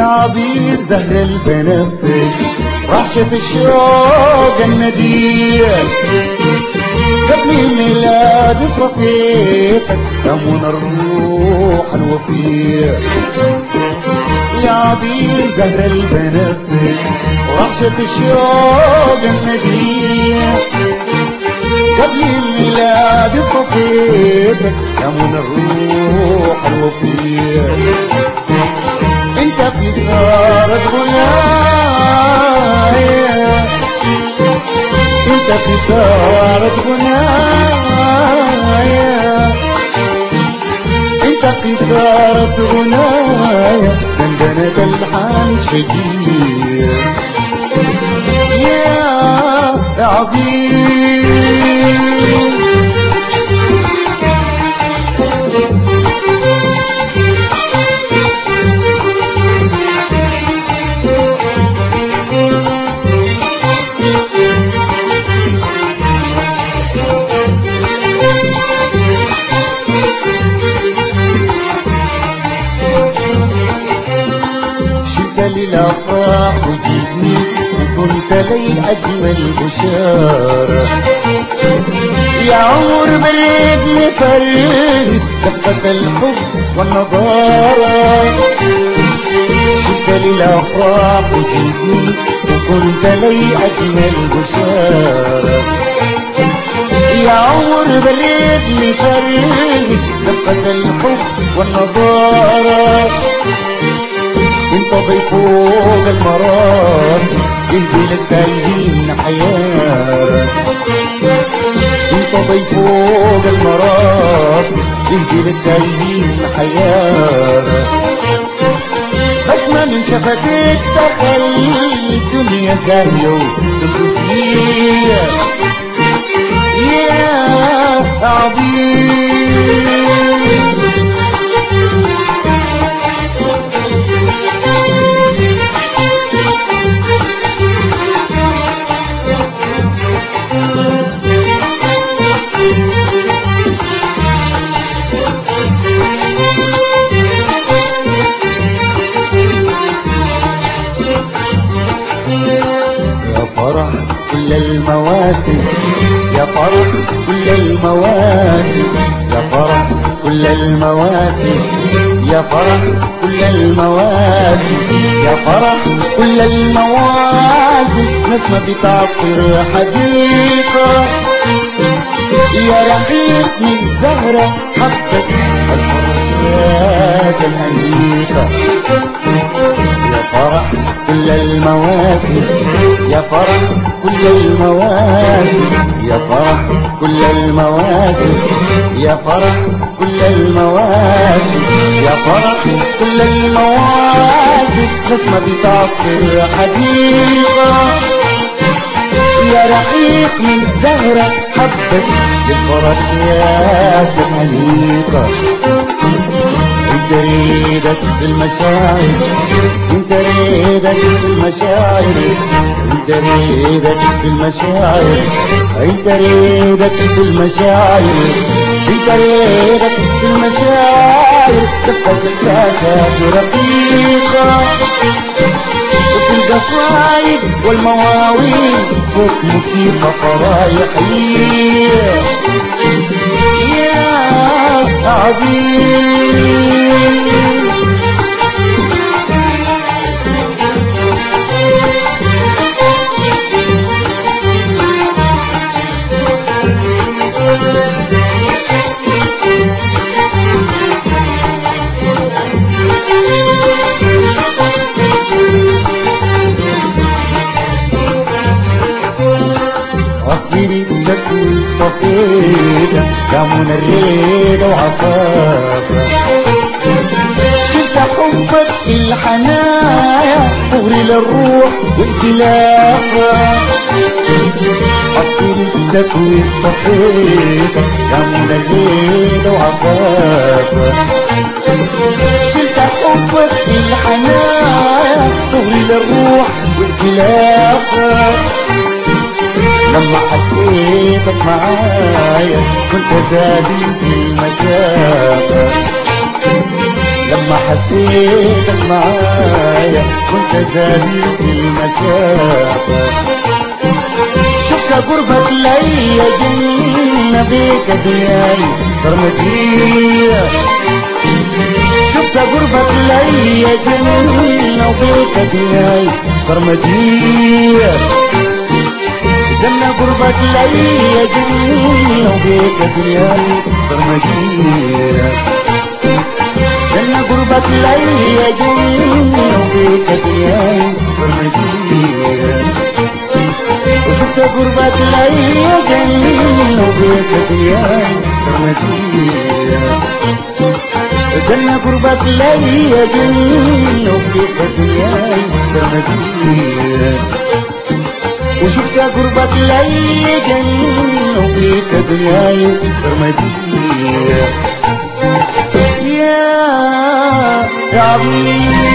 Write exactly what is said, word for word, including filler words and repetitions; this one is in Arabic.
عبير زهر البنفسج رحشة الشوق الندية قبل ميلاد صفيتك دمون الروح الوفية يا عبير زهر البنفسج رحشة الشوق الندية قبل ميلاد صفيتك دمون الروح الوفية انت في سارة غنايا انت في سارة غنايا انت في سارة غنايا دندنة الحان شجير يا عبير للأفراح وجيتني وكنت لي أجمل بشارة يا عمر بريد مفرد دفقة الحب والنضارة شفت للأفراح وجيتني وكنت لي أجمل بشارة يا عمر بريد مفرد دفقة الحب والنضارة انت ضيف فوق المرار يهدي للتايهين حياة انت ضيف فوق المرار يهدي للتايهين حياة بسمة من شفتك تخلي الدنيا زاهية وسندوسية يا عبير فرح كل المواسم يا فرح كل المواسم يا فرح كل المواسم يا فرح كل المواسم يا فرح كل المواسم نسمة بتعطر حديقة يا رحيق من زهرة حبك الفرشات الأنيقة يا فرح كل المواسم يا فرح كل المواسم يا فرح كل المواسم يا فرح كل المواسم يا فرح كل المواسم نسمة بتعطر حديقة يا رحيق من زهرة حبك بالفراشيات الأنيقة انت ريدك في المشاعر انت ريدك في المشاعر انت ريدك في المشاعر انت ريدك في المشاعر انت ريدك في المشاعر دقة الساسات رقيقة وفي القصايد والمواويل صوت موسيقى فرايحية يا عبير أصيري تكوي صفيدة يا من الريدة وعفافة شفت حبك الحنايا طغري للروح والخلافة أصيري تكوي صفيدة يا من الريدة وعفافة شفت حبك الحنايا طغري للروح والخلافة لما حسيتك معايا كنت زادي في المسافة لما حسيتك معايا كنت زادي في المسافة شفت قربك ليا جنة بيك دياي فرمتية شفت قربك ليا جنة وبيك دياي فرمتية جنة قربك ليا جنة وبيك دياي فرمتية جنة قربك ليا جنة وبيك دياي فرمتية وشفت قربك ليا جنة وبيك دياي فرمتية جنة قربك ليا جنة وبيك دياي فرمتية وشفت قربك ليا جنة وبيك دياي فرمتية يا يا عبيد